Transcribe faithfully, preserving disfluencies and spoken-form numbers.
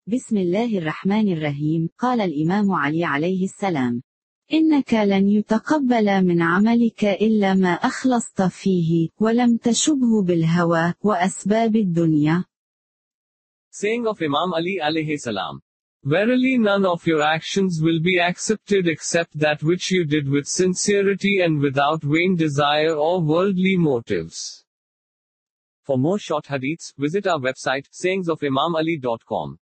بسم الله الرحمن الرحيم. قال الإمام علي عليه السلام: إنك لن يتقبل من عملك إلا ما أخلصت فيه ولم تشبه بالهوى وأسباب الدنيا. Saying of Imam Ali alayhi salam: Verily none of your actions will be accepted except that which you did with sincerity and without vain desire or worldly motives. For more short hadiths, visit our website sayings of imam ali dot com.